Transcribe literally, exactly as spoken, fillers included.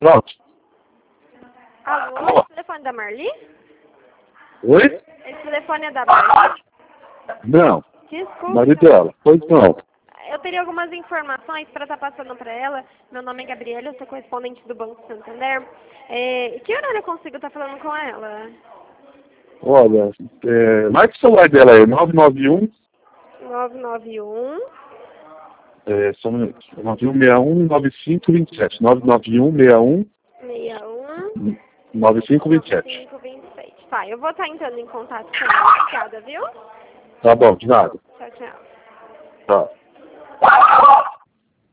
Pronto. Alô, Alô? esse telefone é da Marli? Oi? Esse telefone é da Marli? Não. Desculpa. Marido dela. Pois não. Eu teria algumas informações para estar passando para ela. Meu nome é Gabriela, eu sou correspondente do Banco Santander. É, que horário eu consigo estar falando com ela? Olha, é, marca o celular dela aí, nove nove um, nove nove um, é, só um minuto, nove um seis um, nove cinco dois sete, nove nove um, seis um, seis um, nove cinco dois nove sete. cinco dois sete. Tá, eu vou estar entrando em contato com ela. Obrigada, viu? Tá bom, de nada. Tchau, tchau. Tá.